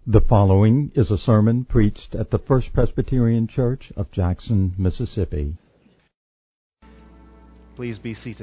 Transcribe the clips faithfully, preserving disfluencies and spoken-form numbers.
The following is a sermon preached at the First Presbyterian Church of Jackson, Mississippi. Please be seated.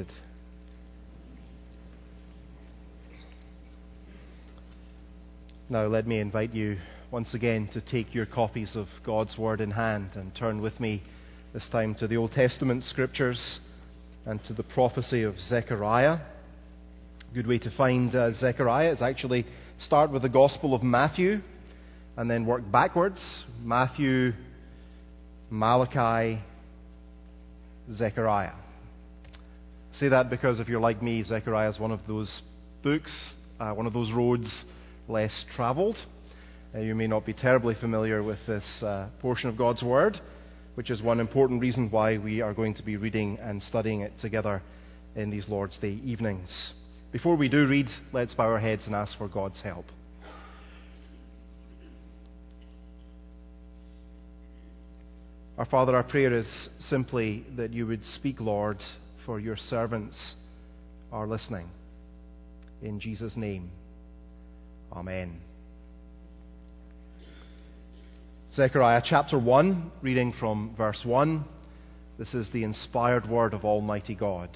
Now let me invite you once again to take your copies of God's Word in hand and turn with me this time to the Old Testament Scriptures and to the prophecy of Zechariah. A good way to find uh, Zechariah is actually start with the Gospel of Matthew and then work backwards. Matthew, Malachi, Zechariah. I say that because if you're like me, Zechariah is one of those books, uh, one of those roads less travelled. Uh, you may not be terribly familiar with this uh, portion of God's Word, which is one important reason why we are going to be reading and studying it together in these Lord's Day evenings. Before we do read, let's bow our heads and ask for God's help. Our Father, our prayer is simply that you would speak, Lord, for your servants are listening. In Jesus' name, Amen. Zechariah chapter one, reading from verse one. This is the inspired word of Almighty God.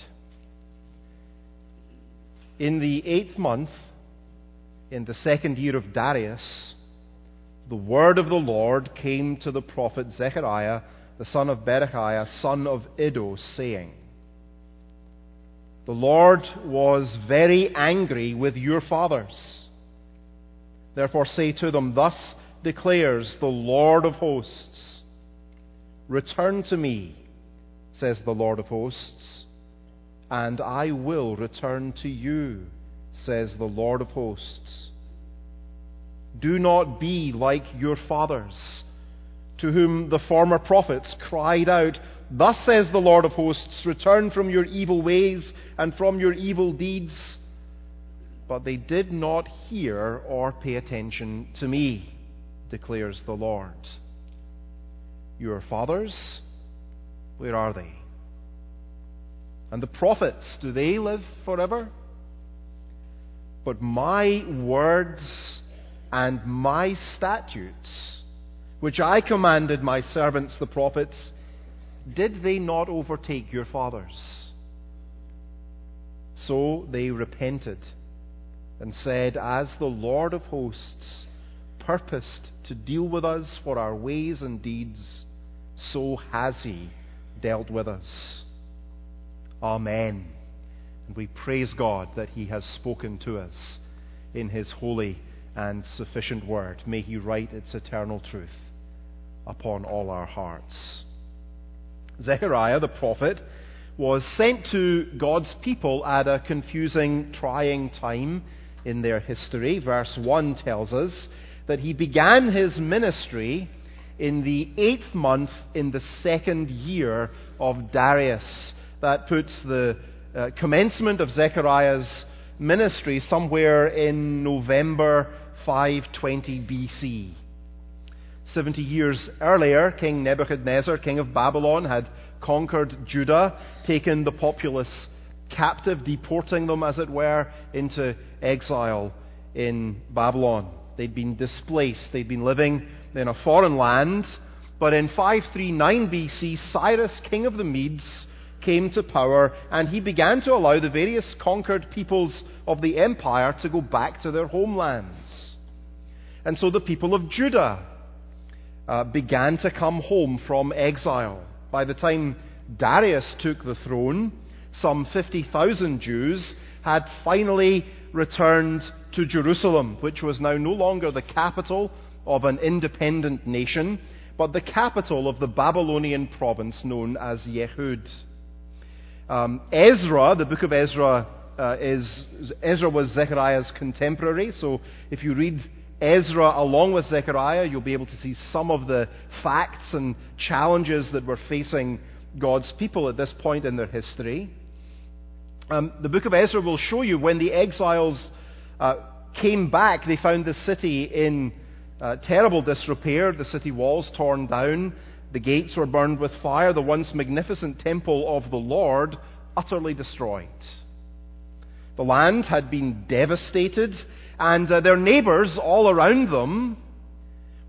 In the eighth month, in the second year of Darius, the word of the Lord came to the prophet Zechariah, the son of Berechiah, son of Iddo, saying, The Lord was very angry with your fathers. Therefore say to them, Thus declares the Lord of hosts, Return to me, says the Lord of hosts, and I will return to you, says the Lord of hosts. Do not be like your fathers, to whom the former prophets cried out, Thus says the Lord of hosts, Return from your evil ways and from your evil deeds. But they did not hear or pay attention to me, declares the Lord. Your fathers, where are they? And the prophets, do they live forever? But my words and my statutes, which I commanded my servants the prophets, did they not overtake your fathers? So they repented and said, As the Lord of hosts purposed to deal with us for our ways and deeds, so has he dealt with us. Amen. And we praise God that he has spoken to us in his holy and sufficient word. May he write its eternal truth upon all our hearts. Zechariah the prophet was sent to God's people at a confusing, trying time in their history. Verse one tells us that he began his ministry in the eighth month in the second year of Darius. That puts the uh, commencement of Zechariah's ministry somewhere in November five twenty B C. Seventy years earlier, King Nebuchadnezzar, king of Babylon, had conquered Judah, taken the populace captive, deporting them, as it were, into exile in Babylon. They'd been displaced. They'd been living in a foreign land. But in five thirty-nine B C, Cyrus, king of the Medes, came to power, and he began to allow the various conquered peoples of the empire to go back to their homelands. And so the people of Judah uh, began to come home from exile. By the time Darius took the throne, some fifty thousand Jews had finally returned to Jerusalem, which was now no longer the capital of an independent nation, but the capital of the Babylonian province known as Yehud. Um, Ezra, the book of Ezra, uh, is Ezra was Zechariah's contemporary. So if you read Ezra along with Zechariah, you'll be able to see some of the facts and challenges that were facing God's people at this point in their history. Um, the book of Ezra will show you when the exiles uh, came back, they found the city in uh, terrible disrepair, the city walls torn down. The gates were burned with fire, the once magnificent temple of the Lord utterly destroyed. The land had been devastated, and uh, their neighbours all around them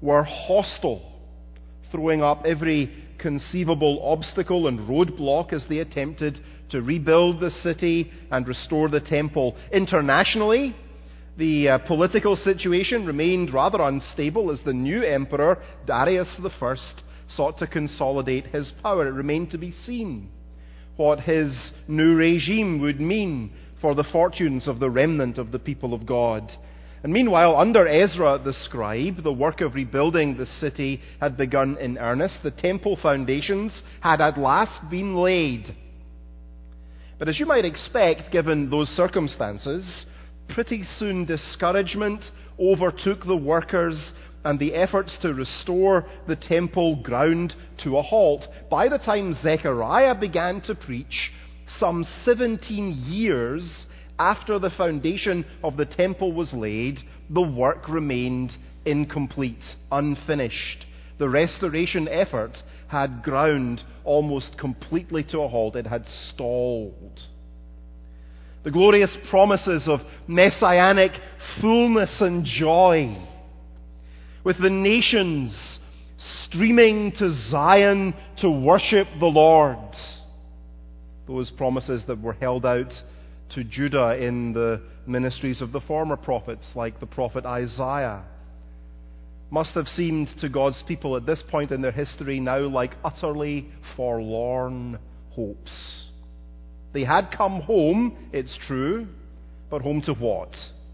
were hostile, throwing up every conceivable obstacle and roadblock as they attempted to rebuild the city and restore the temple. Internationally, the uh, political situation remained rather unstable as the new emperor, Darius the First, sought to consolidate his power. It remained to be seen what his new regime would mean for the fortunes of the remnant of the people of God. And meanwhile, under Ezra the scribe, the work of rebuilding the city had begun in earnest. The temple foundations had at last been laid. But as you might expect, given those circumstances, pretty soon discouragement overtook the workers and the efforts to restore the temple ground to a halt. By the time Zechariah began to preach, some seventeen years after the foundation of the temple was laid, the work remained incomplete, unfinished. The restoration effort had ground almost completely to a halt. It had stalled. The glorious promises of messianic fullness and joy, with the nations streaming to Zion to worship the Lord, those promises that were held out to Judah in the ministries of the former prophets, like the prophet Isaiah, must have seemed to God's people at this point in their history now like utterly forlorn hopes. They had come home, it's true, but home to what?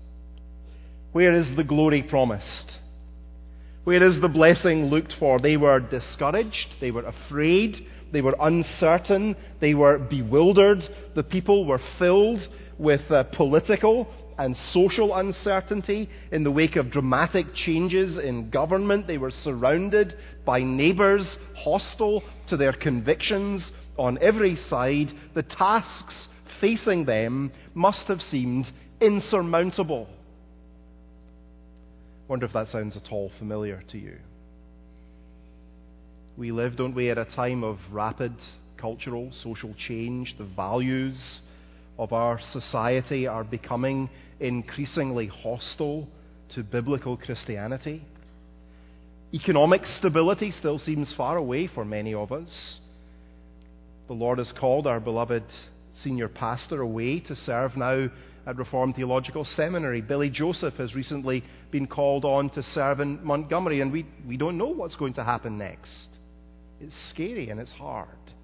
Where is the glory promised? Where is the blessing looked for? They were discouraged, they were afraid, they were uncertain, they were bewildered. The people were filled with uh, political and social uncertainty in the wake of dramatic changes in government. They were surrounded by neighbors hostile to their convictions on every side. The tasks facing them must have seemed insurmountable. Wonder if that sounds at all familiar to you. We live, don't we, at a time of rapid cultural, social change. The values of our society are becoming increasingly hostile to biblical Christianity. Economic stability still seems far away for many of us. The Lord has called our beloved senior pastor away to serve now at Reformed Theological Seminary. Billy Joseph has recently been called on to serve in Montgomery, and we, we don't know what's going to happen next. It's scary and it's hard.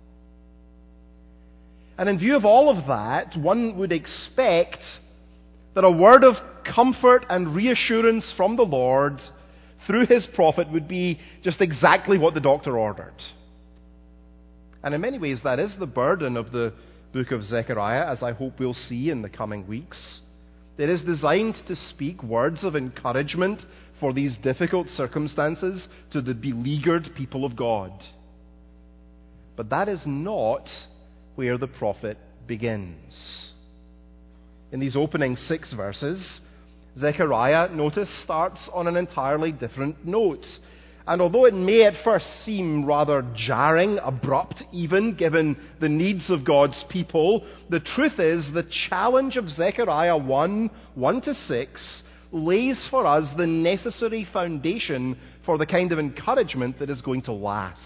And in view of all of that, one would expect that a word of comfort and reassurance from the Lord through his prophet would be just exactly what the doctor ordered. And in many ways, that is the burden of the book of Zechariah, as I hope we'll see in the coming weeks. It is designed to speak words of encouragement for these difficult circumstances to the beleaguered people of God. But that is not where the prophet begins. In these opening six verses, Zechariah, notice, starts on an entirely different note. And although it may at first seem rather jarring, abrupt even, given the needs of God's people, the truth is the challenge of Zechariah one, one to six, lays for us the necessary foundation for the kind of encouragement that is going to last.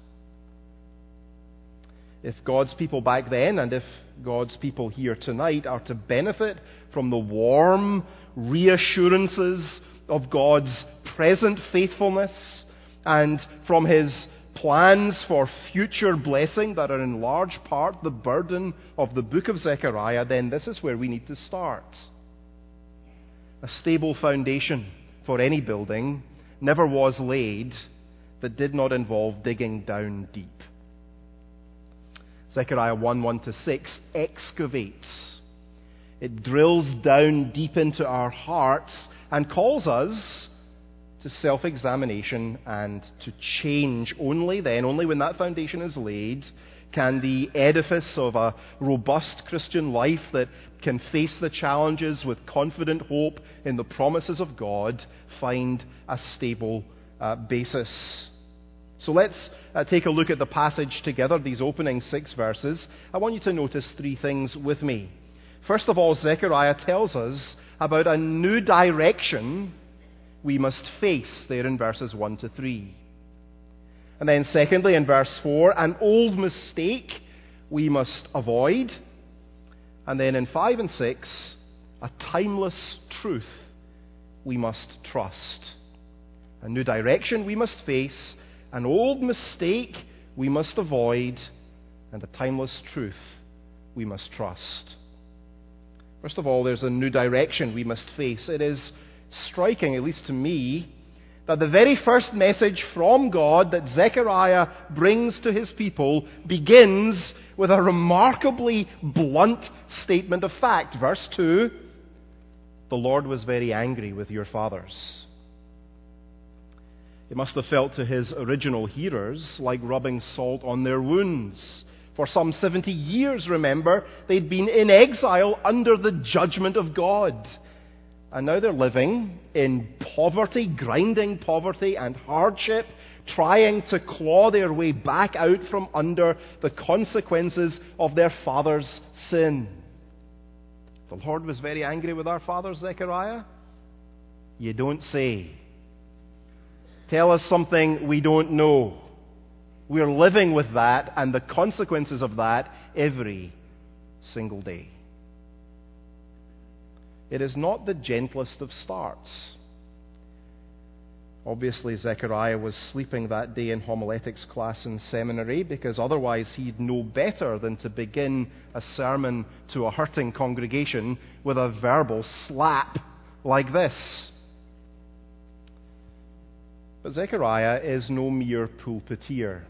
If God's people back then, and if God's people here tonight, are to benefit from the warm reassurances of God's present faithfulness, and from his plans for future blessing that are in large part the burden of the book of Zechariah, then this is where we need to start. A stable foundation for any building never was laid that did not involve digging down deep. Zechariah one, one to six excavates. It drills down deep into our hearts and calls us to self-examination and to change. Only then, only when that foundation is laid, can the edifice of a robust Christian life that can face the challenges with confident hope in the promises of God find a stable uh, basis. So let's uh, take a look at the passage together, these opening six verses. I want you to notice three things with me. First of all, Zechariah tells us about a new direction we must face, there in verses one to three. And then secondly, in verse four, an old mistake we must avoid. And then in five and six, a timeless truth we must trust. A new direction we must face, an old mistake we must avoid, and a timeless truth we must trust. First of all, there's a new direction we must face. It is striking, at least to me, that the very first message from God that Zechariah brings to his people begins with a remarkably blunt statement of fact. Verse two, the Lord was very angry with your fathers. It must have felt to his original hearers like rubbing salt on their wounds. For some seventy years, remember, they'd been in exile under the judgment of God. And now they're living in poverty, grinding poverty and hardship, trying to claw their way back out from under the consequences of their father's sin. The Lord was very angry with our fathers, Zechariah? You don't say. Tell us something we don't know. We're living with that and the consequences of that every single day. It is not the gentlest of starts. Obviously, Zechariah was sleeping that day in homiletics class in seminary, because otherwise he'd know better than to begin a sermon to a hurting congregation with a verbal slap like this. But Zechariah is no mere pulpiteer,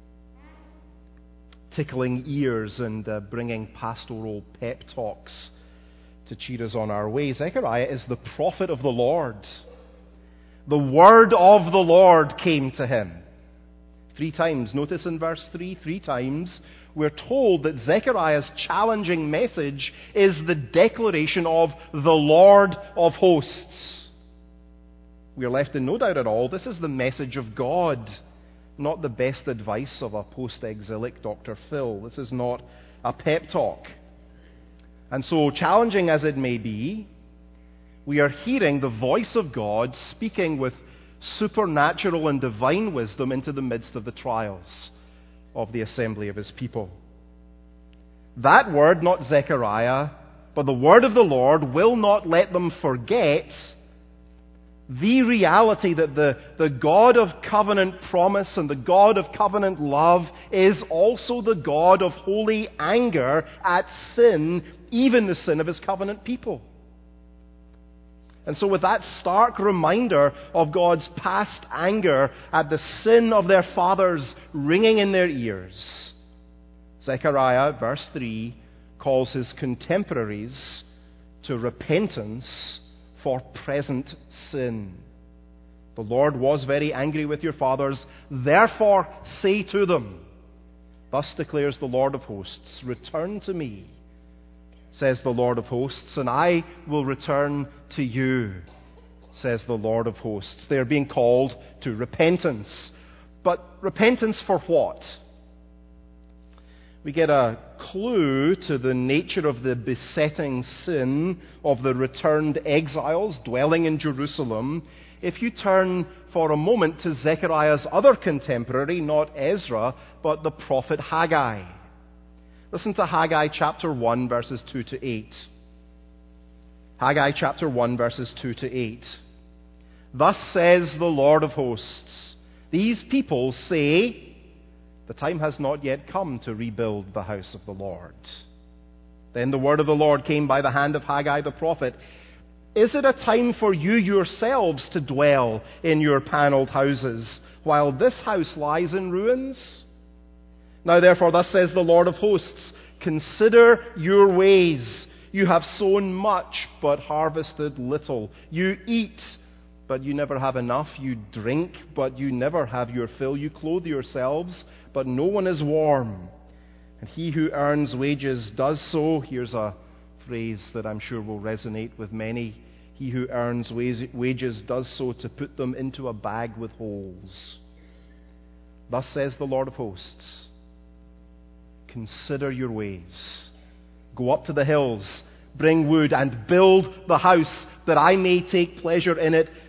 tickling ears and uh, bringing pastoral pep talks to cheer us on our way. Zechariah is the prophet of the Lord. The word of the Lord came to him. Three times, notice in verse three, three times, we're told that Zechariah's challenging message is the declaration of the Lord of hosts. We are left in no doubt at all, this is the message of God, not the best advice of a post-exilic Doctor Phil. This is not a pep talk. And so, challenging as it may be, we are hearing the voice of God speaking with supernatural and divine wisdom into the midst of the trials of the assembly of his people. That word, not Zechariah, but the word of the Lord, will not let them forget the reality that the, the God of covenant promise and the God of covenant love is also the God of holy anger at sin, even the sin of his covenant people. And so with that stark reminder of God's past anger at the sin of their fathers ringing in their ears, Zechariah, verse three, calls his contemporaries to repentance for present sin. The Lord was very angry with your fathers, therefore say to them, thus declares the Lord of hosts, return to me, says the Lord of hosts, and I will return to you, says the Lord of hosts. They are being called to repentance. But repentance for what? We get a clue to the nature of the besetting sin of the returned exiles dwelling in Jerusalem if you turn for a moment to Zechariah's other contemporary, not Ezra, but the prophet Haggai. Listen to Haggai chapter one, verses two to eight. Haggai chapter one, verses two to eight. Thus says the Lord of hosts, these people say, the time has not yet come to rebuild the house of the Lord. Then the word of the Lord came by the hand of Haggai the prophet. Is it a time for you yourselves to dwell in your panelled houses, while this house lies in ruins? Now therefore, thus says the Lord of hosts, consider your ways. You have sown much, but harvested little. You eat, but you never have enough. You drink, but you never have your fill. You clothe yourselves, but no one is warm. And he who earns wages does so. Here's a phrase that I'm sure will resonate with many. He who earns wages does so to put them into a bag with holes. Thus says the Lord of hosts, consider your ways. Go up to the hills, bring wood, and build the house, that I may take pleasure in it,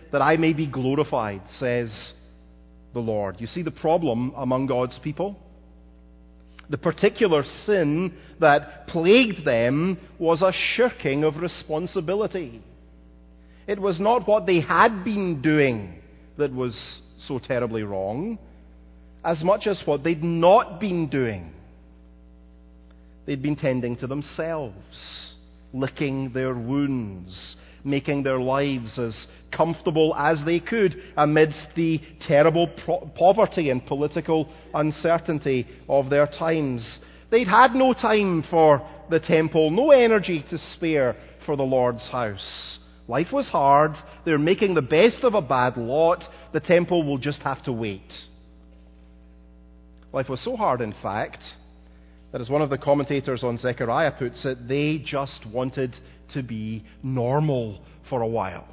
that I may be glorified, says the Lord. You see the problem among God's people? The particular sin that plagued them was a shirking of responsibility. It was not what they had been doing that was so terribly wrong, as much as what they'd not been doing. They'd been tending to themselves, licking their wounds, making their lives as comfortable as they could amidst the terrible pro- poverty and political uncertainty of their times. They'd had no time for the temple, no energy to spare for the Lord's house. Life was hard. They're making the best of a bad lot. The temple will just have to wait. Life was so hard, in fact, that as one of the commentators on Zechariah puts it, they just wanted to be normal for a while.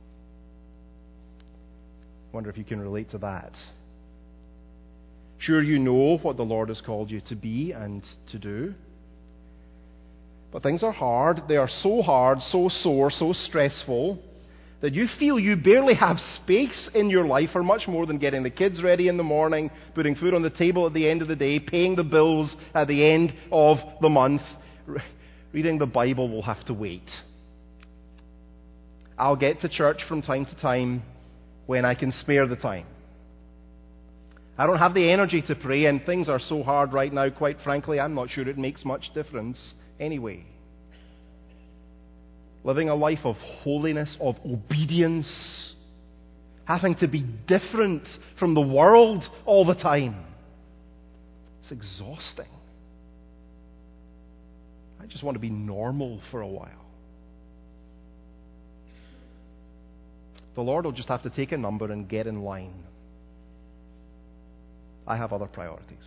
I wonder if you can relate to that. Sure, you know what the Lord has called you to be and to do. But things are hard. They are so hard, so sore, so stressful, that you feel you barely have space in your life for much more than getting the kids ready in the morning, putting food on the table at the end of the day, paying the bills at the end of the month. Reading the Bible will have to wait. I'll get to church from time to time when I can spare the time. I don't have the energy to pray, and things are so hard right now, quite frankly, I'm not sure it makes much difference anyway. Living a life of holiness, of obedience, having to be different from the world all the time. It's exhausting. I just want to be normal for a while. The Lord will just have to take a number and get in line. I have other priorities.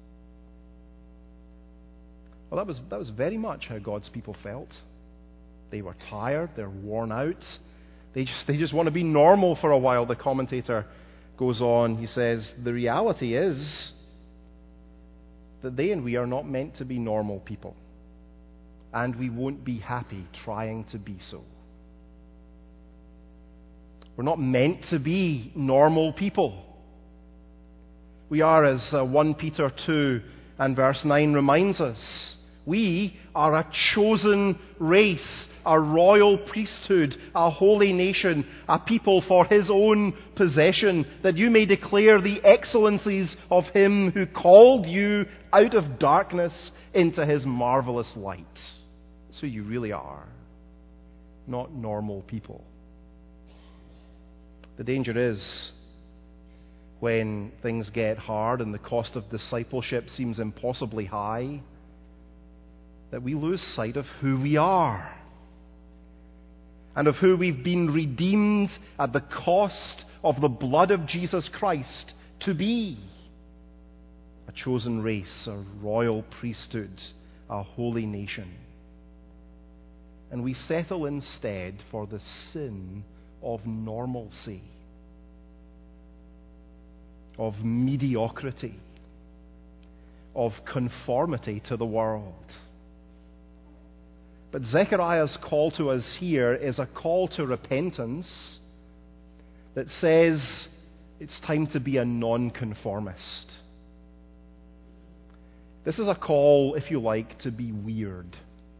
Well, that was, that was very much how God's people felt. They were tired, they're worn out. They just, they just want to be normal for a while. The commentator goes on, he says, the reality is that they and we are not meant to be normal people. And we won't be happy trying to be so. We're not meant to be normal people. We are, as uh, First Peter two and verse nine reminds us, we are a chosen race, a royal priesthood, a holy nation, a people for His own possession, that you may declare the excellencies of Him who called you out of darkness into His marvelous light. That's who you really are, not normal people. The danger is, when things get hard and the cost of discipleship seems impossibly high, that we lose sight of who we are and of who we've been redeemed at the cost of the blood of Jesus Christ to be. A chosen race, a royal priesthood, a holy nation. And we settle instead for the sin of normalcy, of mediocrity, of conformity to the world. But Zechariah's call to us here is a call to repentance that says it's time to be a nonconformist. This is a call, if you like, to be weird.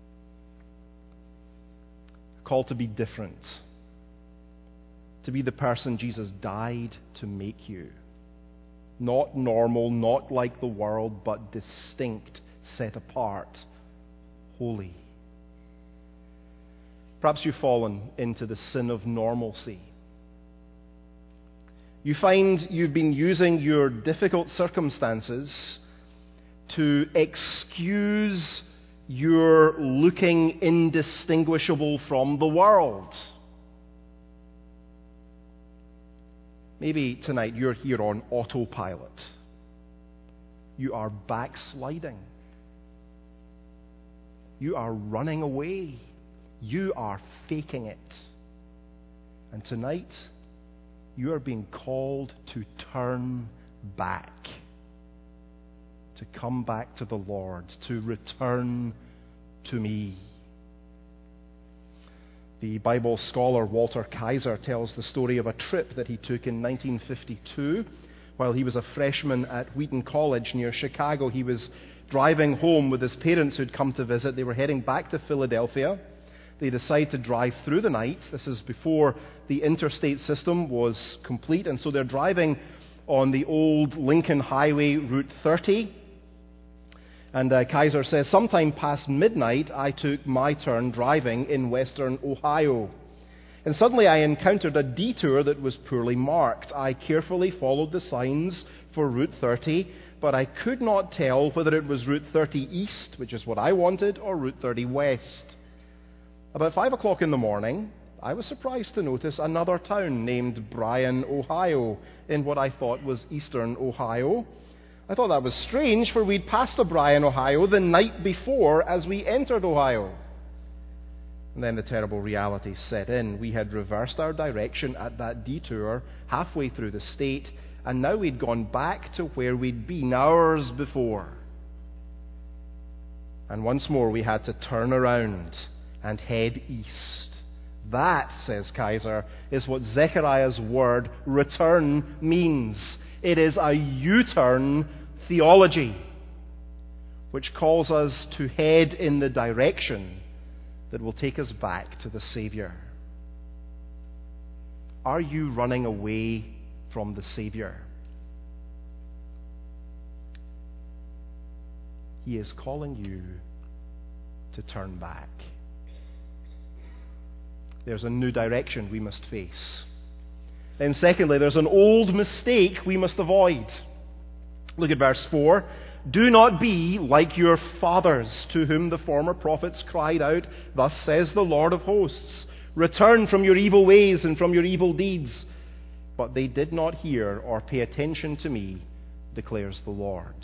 A call to be different. To be the person Jesus died to make you. Not normal, not like the world, but distinct, set apart, holy. Perhaps you've fallen into the sin of normalcy. You find you've been using your difficult circumstances to excuse your looking indistinguishable from the world. Maybe tonight you're here on autopilot. You are backsliding. You are running away. You are faking it. And tonight, you are being called to turn back. To come back to the Lord. To return to me. The Bible scholar Walter Kaiser tells the story of a trip that he took in nineteen fifty-two while he was a freshman at Wheaton College near Chicago. He was driving home with his parents who'd come to visit. They were heading back to Philadelphia. They decide to drive through the night. This is before the interstate system was complete, and so they're driving on the old Lincoln Highway, Route thirty. And uh, Kaiser says, sometime past midnight, I took my turn driving in western Ohio. And suddenly I encountered a detour that was poorly marked. I carefully followed the signs for Route thirty, but I could not tell whether it was Route thirty East, which is what I wanted, or Route thirty West. About five o'clock in the morning, I was surprised to notice another town named Bryan, Ohio, in what I thought was eastern Ohio. I thought that was strange, for we'd passed a Bryan, Ohio the night before as we entered Ohio. And then the terrible reality set in. We had reversed our direction at that detour halfway through the state, and now we'd gone back to where we'd been hours before. And once more we had to turn around and head east. That, says Kaiser, is what Zechariah's word return means. It is a U-turn theology, which calls us to head in the direction that will take us back to the Savior. Are you running away from the Savior? He is calling you to turn back. There's a new direction we must face. Then secondly, there's an old mistake we must avoid. Look at verse four. Do not be like your fathers, to whom the former prophets cried out, thus says the Lord of hosts, return from your evil ways and from your evil deeds. But they did not hear or pay attention to me, declares the Lord.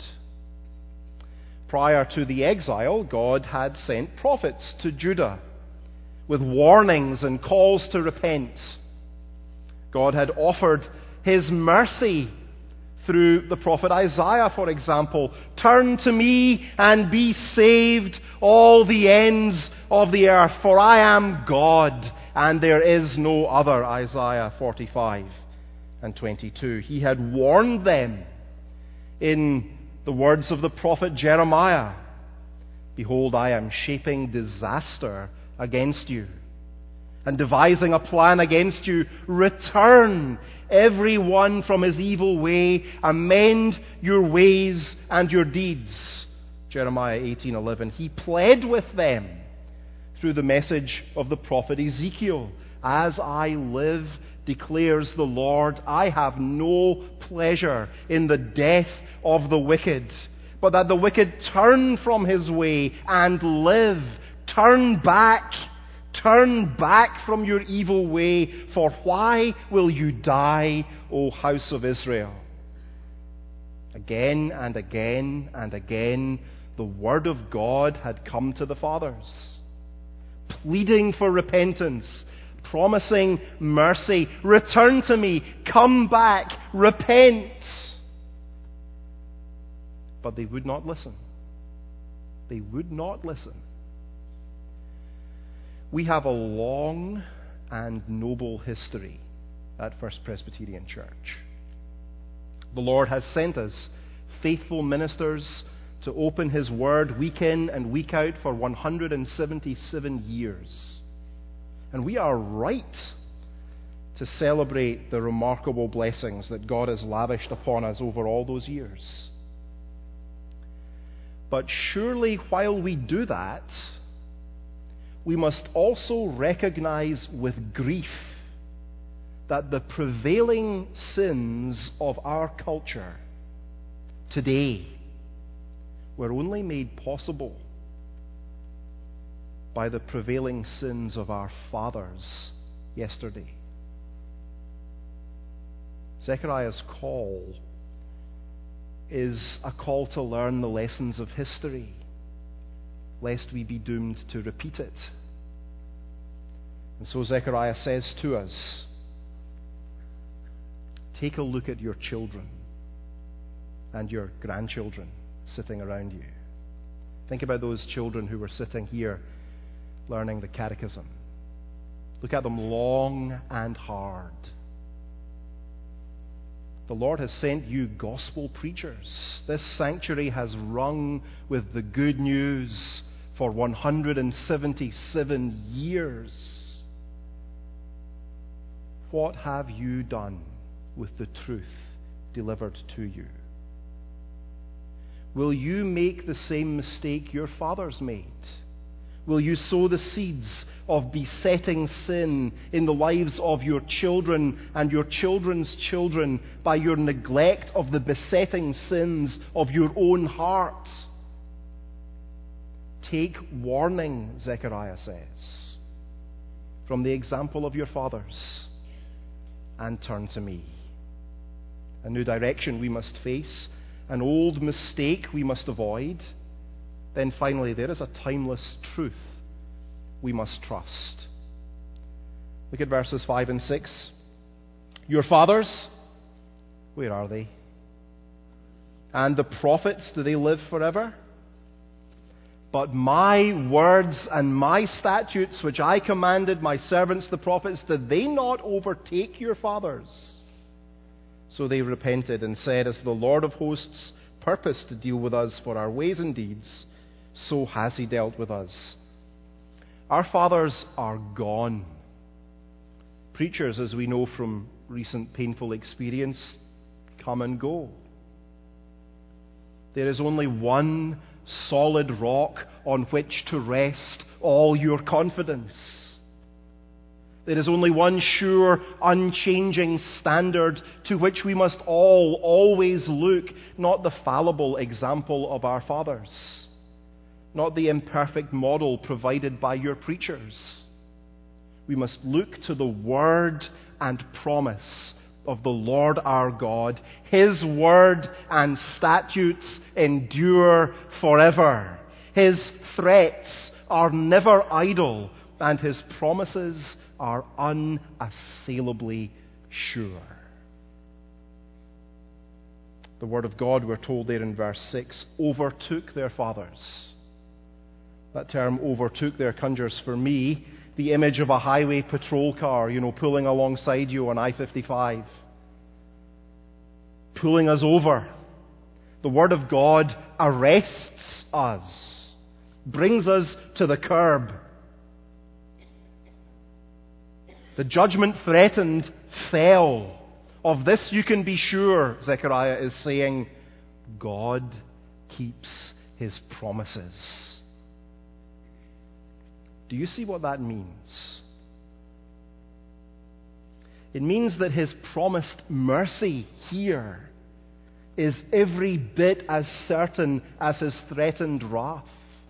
Prior to the exile, God had sent prophets to Judah with warnings and calls to repent. God had offered His mercy through the prophet Isaiah, for example. Turn to me and be saved, all the ends of the earth, for I am God, and there is no other. Isaiah forty-five and twenty-two. He had warned them in the words of the prophet Jeremiah. Behold, I am shaping disaster against you, and devising a plan against you. Return, every one from his evil way. Amend your ways and your deeds. Jeremiah eighteen eleven. He pled with them through the message of the prophet Ezekiel. As I live, declares the Lord, I have no pleasure in the death of the wicked, but that the wicked turn from his way and live. Turn back. Turn back from your evil way, for why will you die, O house of Israel? Again and again and again, the word of God had come to the fathers, pleading for repentance, promising mercy. Return to me, come back, repent. But they would not listen. They would not listen. We have a long and noble history at First Presbyterian Church. The Lord has sent us faithful ministers to open His Word week in and week out for one hundred seventy-seven years. And we are right to celebrate the remarkable blessings that God has lavished upon us over all those years. But surely while we do that, we must also recognize with grief that the prevailing sins of our culture today were only made possible by the prevailing sins of our fathers yesterday. Zechariah's call is a call to learn the lessons of history, lest we be doomed to repeat it. And so Zechariah says to us, take a look at your children and your grandchildren sitting around you. Think about those children who were sitting here learning the catechism. Look at them long and hard. The Lord has sent you gospel preachers. This sanctuary has rung with the good news for one hundred seventy-seven years. What have you done with the truth delivered to you? Will you make the same mistake your fathers made? Will you sow the seeds of besetting sin in the lives of your children and your children's children by your neglect of the besetting sins of your own heart? Take warning, Zechariah says, from the example of your fathers and turn to me. A new direction we must face, an old mistake we must avoid. Then finally, there is a timeless truth we must trust. Look at verses five and six. Your fathers, where are they? And the prophets, do they live forever? But my words and my statutes, which I commanded my servants the prophets, did they not overtake your fathers? So they repented and said, as the Lord of hosts purposed to deal with us for our ways and deeds, so has he dealt with us. Our fathers are gone. Preachers, as we know from recent painful experience, come and go. There is only one solid rock on which to rest all your confidence. There is only one sure, unchanging standard to which we must all always look, not the fallible example of our fathers, not the imperfect model provided by your preachers. We must look to the word and promise of the Lord our God. His word and statutes endure forever. His threats are never idle, and his promises are unassailably sure. The word of God, we're told there in verse six, overtook their fathers. That term overtook there conjures for me the image of a highway patrol car, you know, pulling alongside you on I fifty-five. Pulling us over. The Word of God arrests us, brings us to the curb. The judgment threatened fell. Of this you can be sure, Zechariah is saying, God keeps his promises. Do you see what that means? It means that his promised mercy here is every bit as certain as his threatened wrath.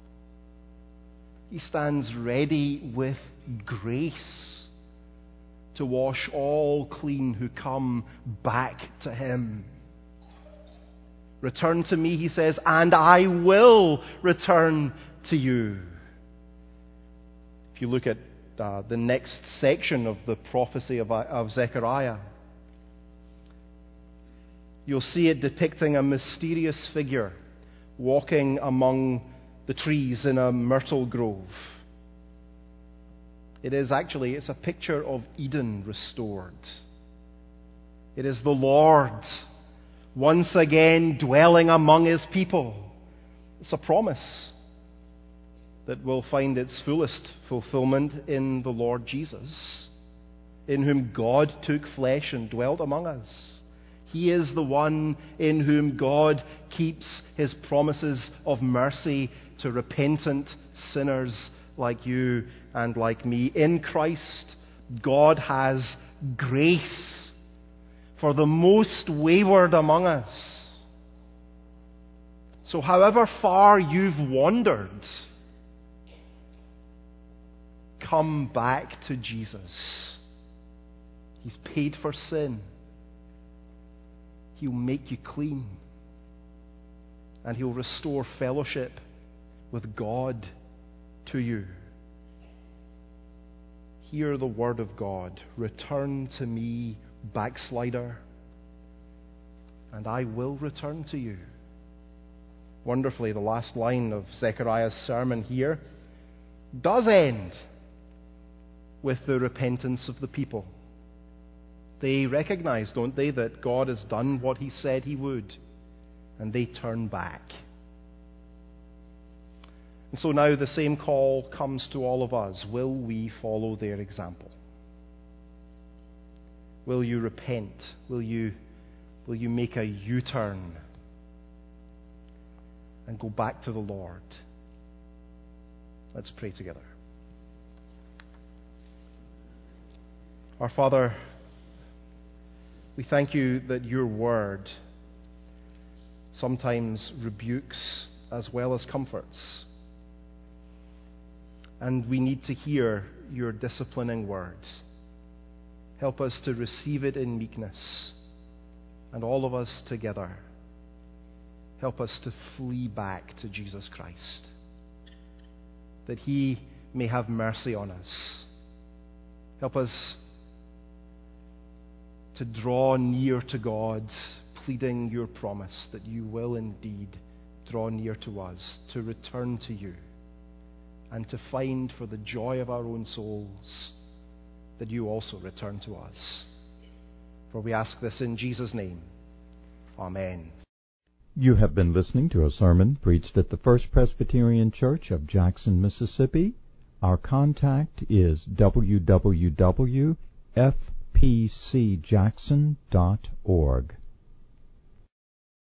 He stands ready with grace to wash all clean who come back to him. Return to me, he says, and I will return to you. If you look at uh, the next section of the prophecy of, of Zechariah, you'll see it depicting a mysterious figure walking among the trees in a myrtle grove. It is actually, it's a picture of Eden restored. It is the Lord once again dwelling among his people. It's a promise that will find its fullest fulfillment in the Lord Jesus, in whom God took flesh and dwelt among us. He is the one in whom God keeps his promises of mercy to repentant sinners like you and like me. In Christ, God has grace for the most wayward among us. So however far you've wandered, come back to Jesus. He's paid for sin. He'll make you clean. And he'll restore fellowship with God to you. Hear the word of God. Return to me, backslider, and I will return to you. Wonderfully, the last line of Zechariah's sermon here does end with the repentance of the people. They recognize, don't they, that God has done what he said he would, and they turn back. And so now the same call comes to all of us. Will we follow their example? Will you repent? Will you, will you make a U-turn and go back to the Lord? Let's pray together. Our Father, we thank you that your word sometimes rebukes as well as comforts. And we need to hear your disciplining words. Help us to receive it in meekness. And all of us together, help us to flee back to Jesus Christ, that he may have mercy on us. Help us to draw near to God, pleading your promise that you will indeed draw near to us, to return to you, and to find for the joy of our own souls that you also return to us. For we ask this in Jesus' name. Amen. You have been listening to a sermon preached at the First Presbyterian Church of Jackson, Mississippi. Our contact is w w w dot f p c jackson dot org.